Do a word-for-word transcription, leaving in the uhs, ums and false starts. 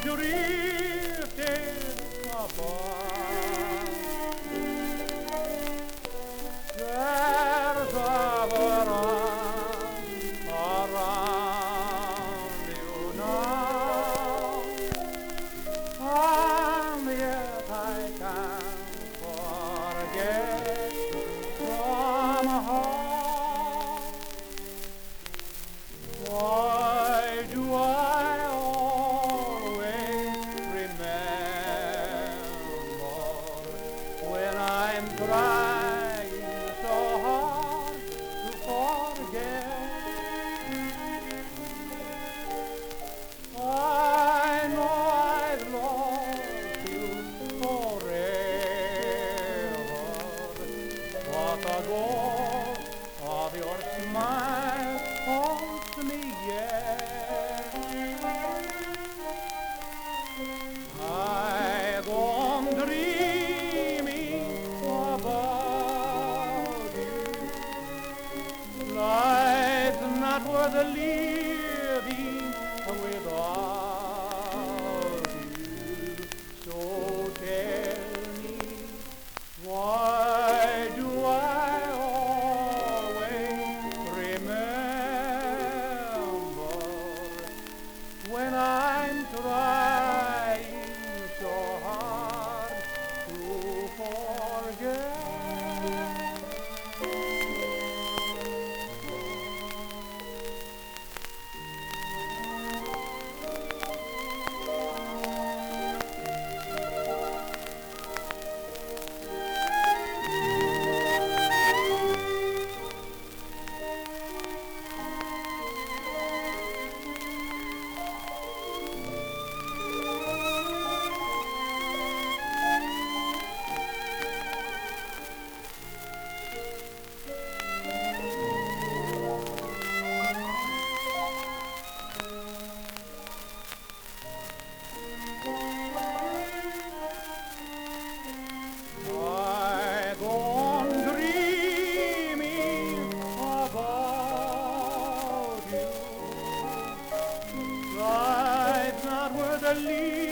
drifted apart. There's a world around you now, and yet I can't forget somehow. Why do I always remember when I'm trying so hard to forget? I know I've lost you forever, but the ghost of your smile haunts me yet. I go on dreaming about you. Life's not worth living without you. So tell me, why do I always remember when I'm trying so hard to forget? Life's not worth a leaf.